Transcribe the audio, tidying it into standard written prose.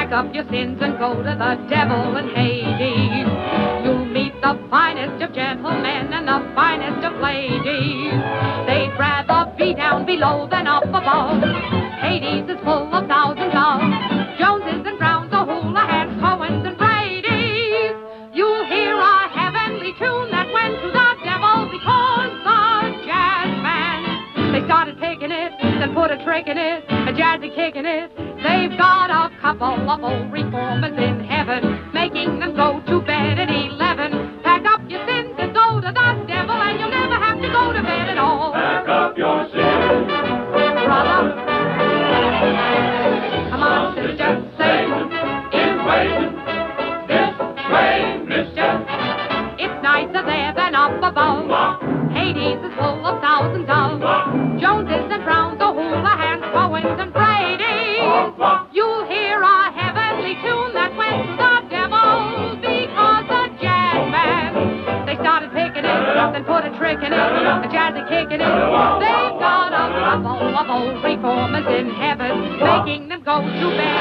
pack up your sins and go to the devil in Hades. You'll meet the finest of gentlemen and the finest of ladies. They'd rather be down below than up above. Hades is full of thousands of Joneses and Browns, O'Houlihan's, Cohens and Brady's. You'll hear a heavenly tune that went to the devil because the jazz band, they started picking it, then put a trick in it, a jazzy kick in it. They've got a couple of old reformers in heaven, making them go to bed at 11. Pack up your sins and go to the devil, and you'll never have to go to bed at all. Pack up your sins, brother. Come on, sister, Satan is waiting this way, mister. It's nicer there than up above. Hades is full of thousands of Joneses and Browns, O'Houlihan's, Cohens and Brady's. You'll hear a heavenly tune that went to the devil because the jazz man, they started picking it, then put a trick in it, a jazzy kick in it. They've got a couple of old reformers in heaven, making them go to bed